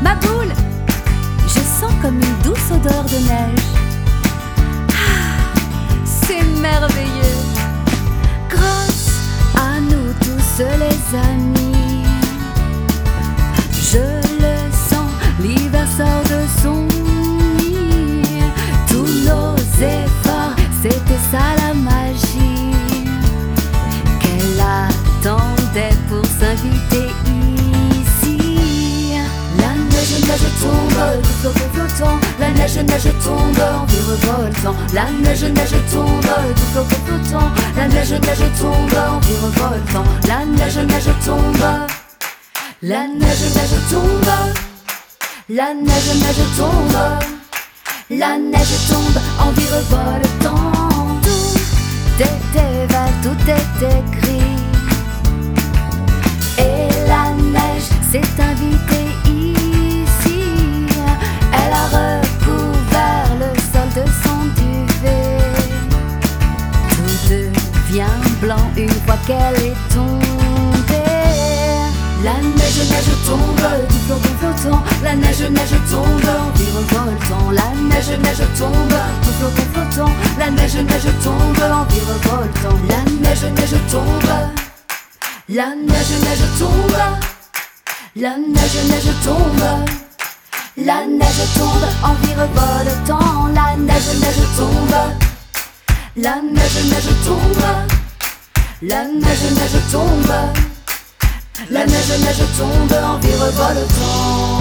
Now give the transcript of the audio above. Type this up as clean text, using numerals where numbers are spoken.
ma boule, je sens comme une douce odeur de neige. Ah, c'est merveilleux. Grâce à nous tous les amis, je le sens, l'hiver sort de son nid. Tous nos efforts, c'était ça la magie qu'elle attendait pour s'inviter ici. La neige tombe, tout flocon flottant. La neige tombe en virevoltant. La neige tombe, tout flocon flottant. La neige tombe en virevoltant. La neige tombe. La neige tombe. La neige tombe. La neige tombe en virevoltant. Tout était vague, tout était gris. Et la neige s'est invitée ici. Elle a recouvert le sol de son duvet. Tout devient blanc une fois qu'elle est tombée. La neige tombe, du flocon flottant. La neige tombe en virevoltant. La neige tombe, du flocon flottant. La neige tombe en virevoltant. La neige tombe. La neige tombe. La neige tombe. La neige tombe en virevoltant. La neige tombe. La neige tombe. La neige tombe. La neige tombe en virevoltant.